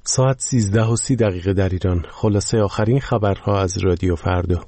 ساعت 13:30 در ایران. خلاصه آخرین خبرها از رادیو فردا.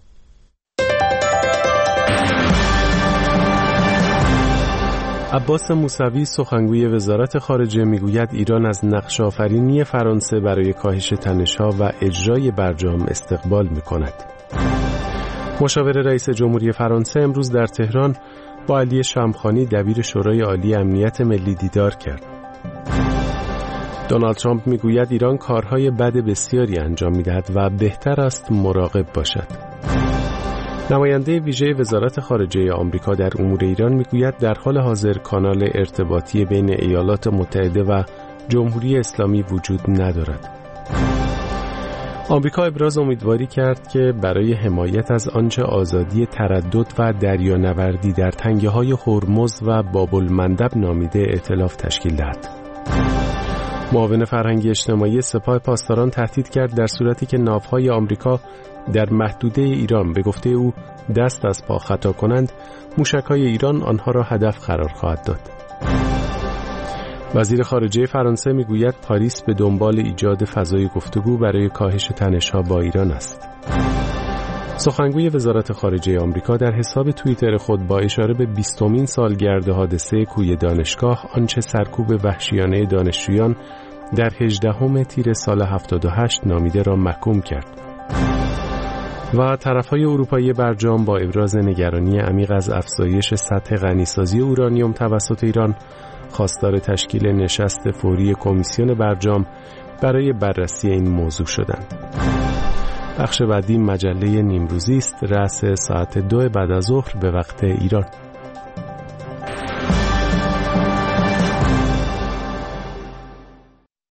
عباس موسوی سخنگوی وزارت خارجه میگوید ایران از نقش آفرینی فرانسه برای کاهش تنش‌ها و اجرای برجام استقبال می‌کند. مشاور رئیس جمهوری فرانسه امروز در تهران با علی شمخانی دبیر شورای عالی امنیت ملی دیدار کرد. دونالد ترامپ میگوید ایران کارهای بد بسیاری انجام می‌دهد و بهتر است مراقب باشد. نماینده ویژه وزارت خارجه آمریکا در امور ایران میگوید در حال حاضر کانال ارتباطی بین ایالات متحده و جمهوری اسلامی وجود ندارد. آمریکا ابراز امیدواری کرد که برای حمایت از آنچه آزادی تردد و دریانوردی در تنگه‌های هرمز و باب‌المندب نامیده ائتلاف تشکیل دهد. معاون فرهنگی اجتماعی سپاه پاسداران تهدید کرد در صورتی که ناوهای آمریکا در محدوده ایران به گفته او دست از پا خطا کنند، موشک‌های ایران آنها را هدف قرار خواهد داد. وزیر خارجه فرانسه میگوید پاریس به دنبال ایجاد فضای گفتگو برای کاهش تنش‌ها با ایران است. سخنگوی وزارت خارجه آمریکا در حساب توییتر خود با اشاره به 20مین سالگرد حادثه کوی دانشگاه آنچه سرکوب وحشیانه دانشجویان در 18 تیر سال 78 نامیده را محکوم کرد. و طرف‌های اروپایی برجام با ابراز نگرانی عمیق از افزایش سطح غنیسازی اورانیوم توسط ایران خواستار تشکیل نشست فوری کمیسیون برجام برای بررسی این موضوع شدند. بخش بعدی مجله نیمروزی است، رأس ساعت 2 بعد از ظهر به وقت ایران.